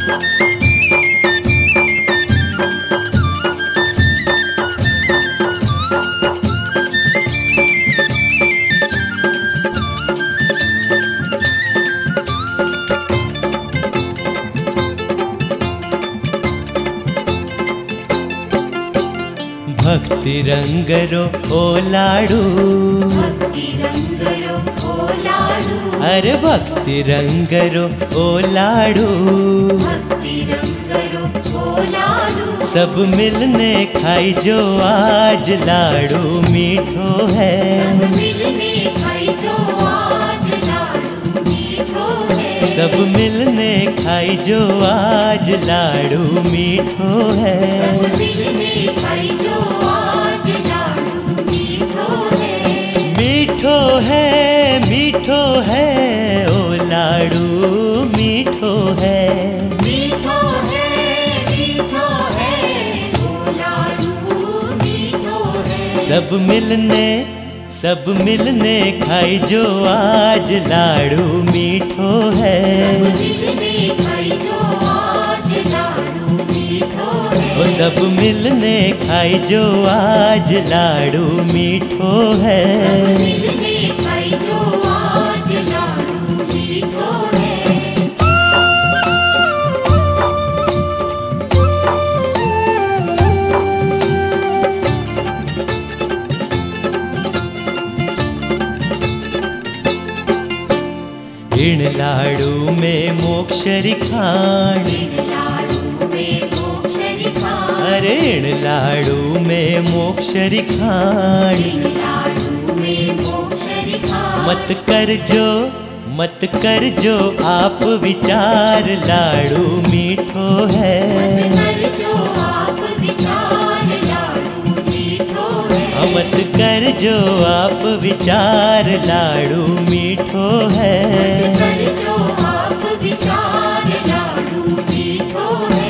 भक्ति रंगरो ओ लाडू, भक्ति रंगरो ओ लाडू, अरे भक्ति रंगरो ओ लाडू, भक्ति रंगरो ओ लाडू। सब मिलने खाई जो आज लाडू मीठो है। सब मिलने खाई जो आज लाडू मीठो है। सब मिलने खाई जो आज लाडू मीठो है। सब मिलने खाई जो आज लाडू मीठो है। मीठो है, मीठो है ओ लाडू मीठो है। मीठो है, मीठो है ओ लाडू मीठो है। सब मिलने खाई जो आज लाडू मीठो है। सब मिलने खाई जो आज लाडू मीठो है। ओ सब मिलने खाई जो आज लाडू मीठो है। सब मिलने खाई जो आज लाडू मीठो है। इन लाडू में मोक्ष रिखाण, लाडू में मोक्ष रिखाण, अरे इन लाडू में मोक्ष रिखाण। लाडू में मोक्ष रिखाण। मत कर जो आप विचार लाडू मीठो है। कर जो आप विचार लाडू मीठो है। मत कर जो आप विचार लाडू मीठो है। कर जो आप विचार लाडू मीठो है।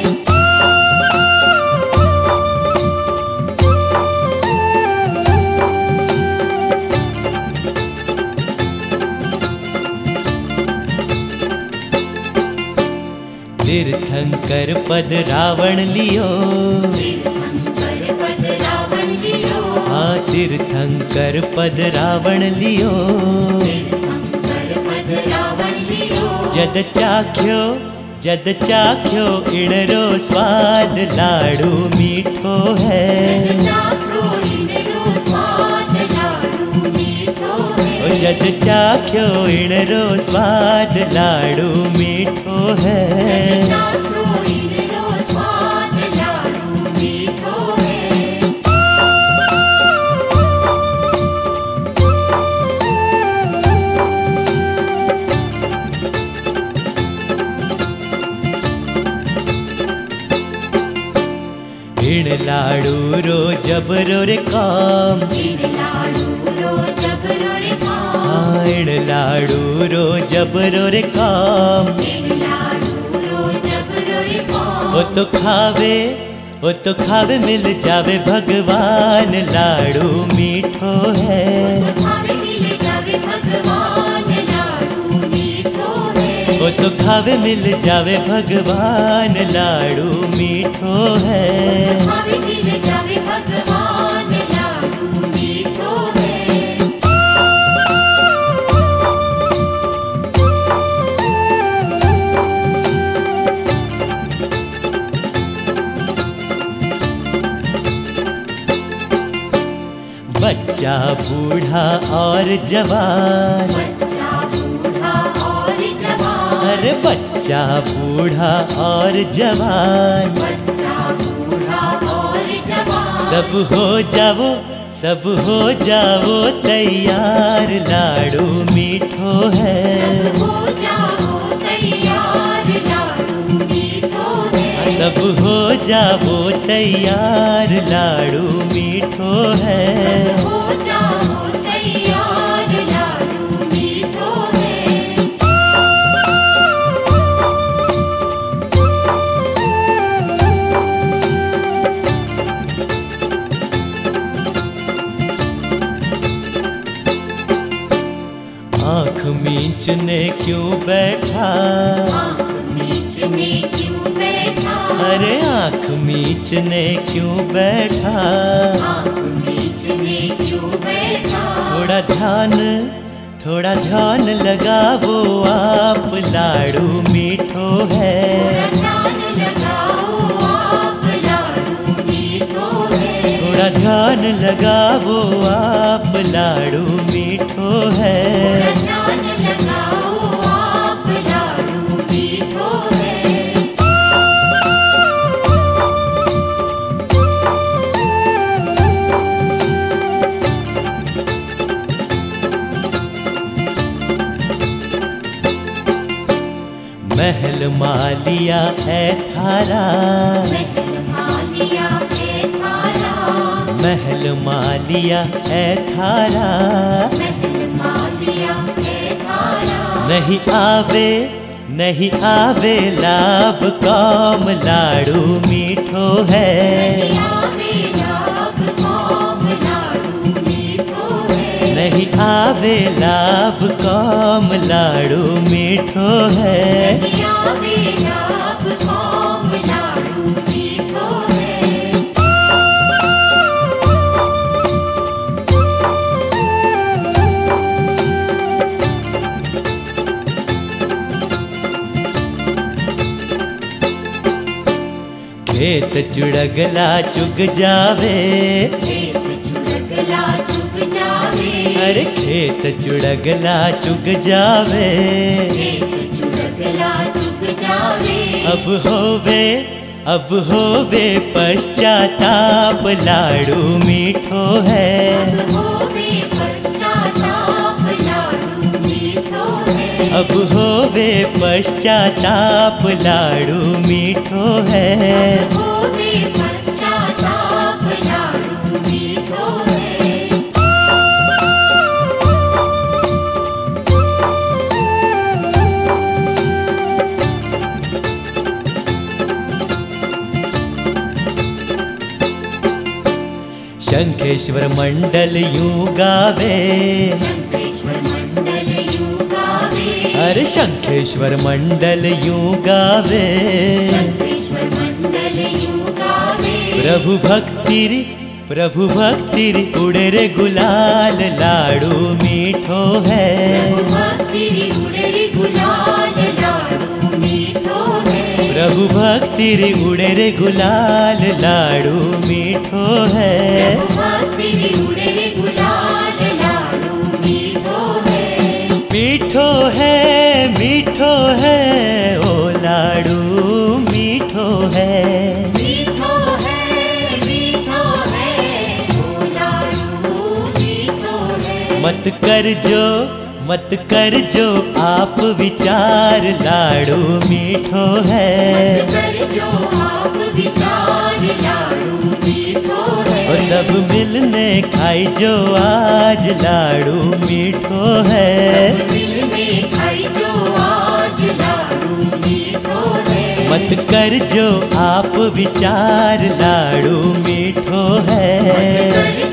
तीर्थंकर पद रावण लियो, तीर्थंकर पद रावण लियो। हाँ तीर्थंकर पद रावण लियो। तीर्थंकर पद रावण लियो। जद चाख्यो इणरो स्वाद लाडू मीठो है। चाखो इणरो स्वाद लाडू मीठो है। जद चाख्यो इणरो स्वाद लाडू मीठो है। चाखो इणरो स्वाद लाडू मीठो है। इण लाडू रो जबरो रे काम, इन लाडू रो जबरो रे काम। हाँ इण लाडू रो जबरो रे काम। इन लाडू रो जबरो रे काम। वो तो खावे मिल जावे भगवान लाडू मीठो है। खावे मिल जावे भगवान लाडू मीठो है। वो तो खावे मिल जावे भगवान लाडू मीठो है। खावे मिल जावे भगवान लाडू मीठो है। बच्चा बूढ़ा और जवान, बच्चा बूढ़ा और जवान। अरे बच्चा बूढ़ा और जवान। बच्चा बूढ़ा और जवान। सब हो जाओ तैयार लाडू मीठो है। हो जाओ तैयार लाडू मीठो है। सब हो जाओ तैयार लाडू मीठो है। हो जाओ तैयार लाडू मीठो है। आँख मींचने क्यों बैठा, आँख मींच मीचने क्यों बैठा, अरे आँख मीचने क्यों बैठा, आँख मीचने क्यों बैठा। थोड़ा ध्यान लगावो आप, लाडू मीठो है। ध्यान लगाओ आप, लाडू मीठो है। थोड़ा ध्यान लगावो आप, लाडू मीठो है। ध्यान लगाओ आप, लाडू मीठो है। महल मालिया है थारा, महल मालिया है थारा, महल मालिया है थारा। महल मालिया है थारा। नहीं आवे लाभ काम, लाडू मीठो है। नहीं आवे लाभ काम, लाडू मीठो है। नहीं आवे लाभ काम, लाडू मीठो है। नहीं आवे लाभ काम, लाडू मीठो है। खेत चुड़गला चुग जावे, खेत चुड़गला चुग जावे, अरे खेत चुड़गला चुग जावे। खेत चुड़गला चुग जावे। अब होवे पश्चाताप, लाडू मीठो है। अब होवे पश्चाताप, लाडू मीठो है। अब होवे पश्चाताप, लाडू मीठो है। अब होवे पश्चाताप, लाडू मीठो है। शंखेश्वर मंडल यूं गावे, शंखेश्वर मंडल यूं गावे, अरे शंखेश्वर मंडल यूं गावे। शंखेश्वर मंडल यूं गावे। प्रभु भक्तिरी उड़े रे गुलाल, लाडू मीठो है। प्रभु भक्तिरी उड़े रे गुलाल, लाडू मीठो है। प्रभु भक्तिरी उड़े रे गुलाल, लाडू मीठो है। प्रभु भक्तिरी उड़े रे गुलाल, लाडू मीठो है। मीठो है मीठो है ओ लाडू मीठो है। मीठो है ओ लाडू मीठो है। मत कर जो आप विचार, लाडू मीठो है। मत कर जो आप विचार, लाडू मीठो है। और सब मिलने खाई जो आज, लाडू मीठो है। सब मिलने खाई जो आज, लाडू मीठो है। मत कर जो आप विचार, लाडू मीठो है। मत कर